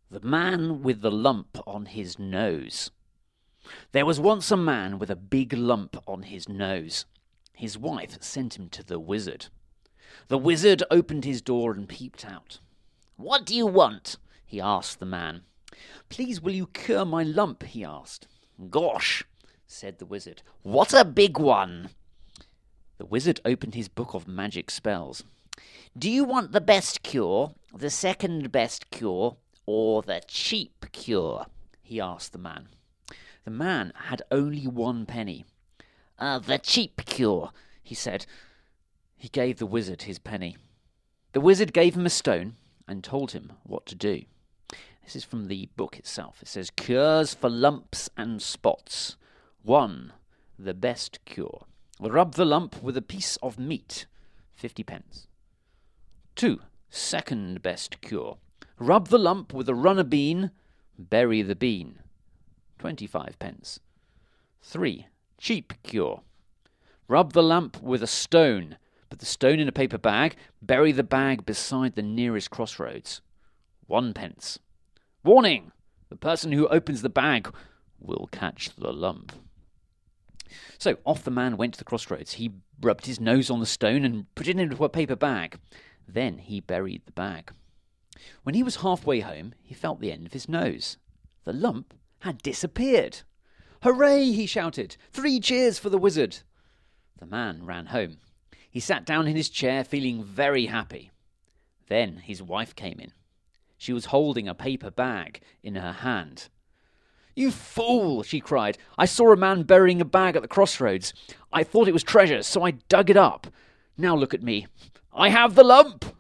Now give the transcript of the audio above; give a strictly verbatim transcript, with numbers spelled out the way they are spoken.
The Man with the Lump on His Nose. There was once a man with a big lump on his nose. His wife sent him to the wizard. The wizard opened his door and peeped out. "What do you want?" he asked the man. "Please, will you cure my lump?" he asked. "Gosh," said the wizard, "what a big one!" The wizard opened his book of magic spells. "Do you want the best cure, the second best cure, or the cheap cure?" he asked the man. The man had only one penny. Uh, the cheap cure, he said. He gave the wizard his penny. The wizard gave him a stone and told him what to do. This is from the book itself. It says, "Cures for lumps and spots. One, the best cure. Rub the lump with a piece of meat, fifty pence. Two, second best cure. Rub the lump with a runner bean, bury the bean, twenty-five pence. Three, cheap cure. Rub the lump with a stone, put the stone in a paper bag, bury the bag beside the nearest crossroads, one pence. Warning! The person who opens the bag will catch the lump." So off the man went to the crossroads. He rubbed his nose on the stone and put it into a paper bag. Then he buried the bag. When he was halfway home, he felt the end of his nose. The lump had disappeared. "Hooray!" he shouted. "Three cheers for the wizard!" The man ran home. He sat down in his chair, feeling very happy. Then his wife came in. She was holding a paper bag in her hand. "You fool!" she cried. "I saw a man burying a bag at the crossroads. I thought it was treasure, so I dug it up. Now look at me. I have the lump!"